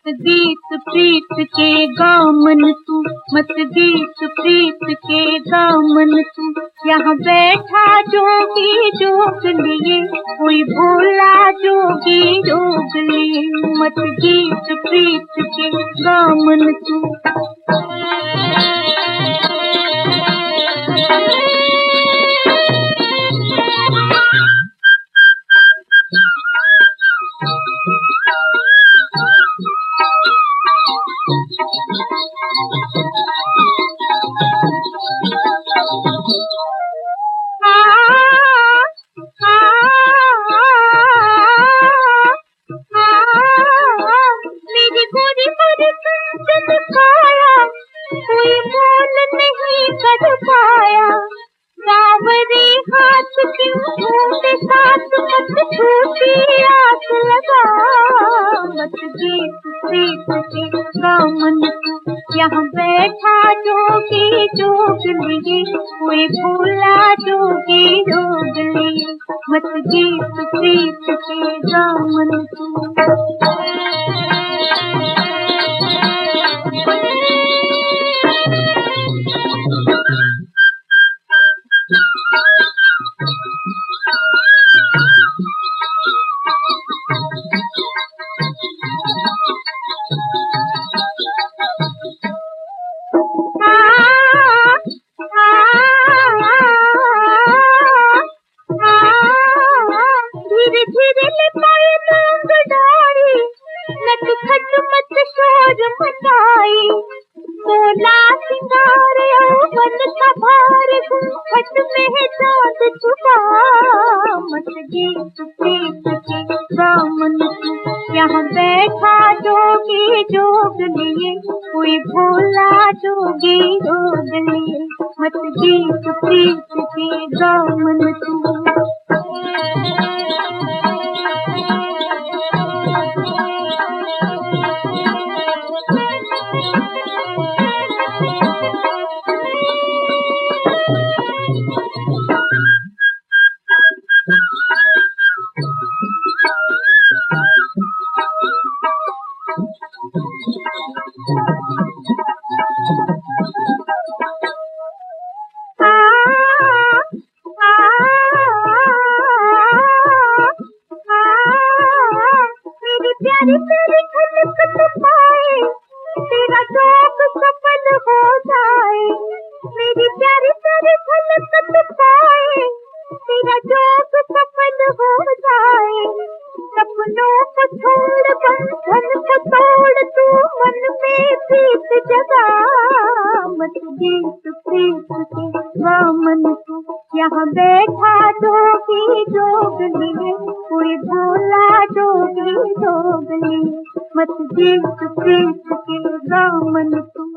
गीत प्रीत के गामन तू, मत गीत प्रीत के गामन तू। यहाँ बैठा जोगी जोग लिए, कोई भोला जोगी जोग लिए। मत गीत प्रीत के गामन तू। मेरी गोरी गोरी कंचन काया, कोई मोल नहीं कर पाया। बावरी हाथ क्यों ढूंढे साथ, मत छूटी आस लगा। मत गीत प्रीत के गामन तू। यहाँ बैठा जोगी जोग लिए, कोई भोला जोगी जोग लिए। मत गीत प्रीत के गामन तू। धीरे धीरे लिपाए मांग डारी, नटखट मत शोर मचाई। बोला सिंगार यौवन का भार, घूंघट में चाँद छुपा। मत गीत प्रीत के गामन तू। यहाँ बैठा जोगी जोग लिए, कोई भोला जोगी जोग लिए। मत गीत प्रीत के गामन तू। मेरी प्यारी तेरी खटखट पाए, तेरा शौक सफल हो जाए। मेरी प्यारी तेरी खटखट पाए, तेरा शौक सफल हो जाए। सपनों को छोड़ बंधन को तोड़, तू मन में प्रीत जगा। मत गीत प्रीत के गामन तू। यहाँ बैठा जोगी जोग लिए, कोई भोला जोगी जोग लिए। मत गीत प्रीत के गामन तू।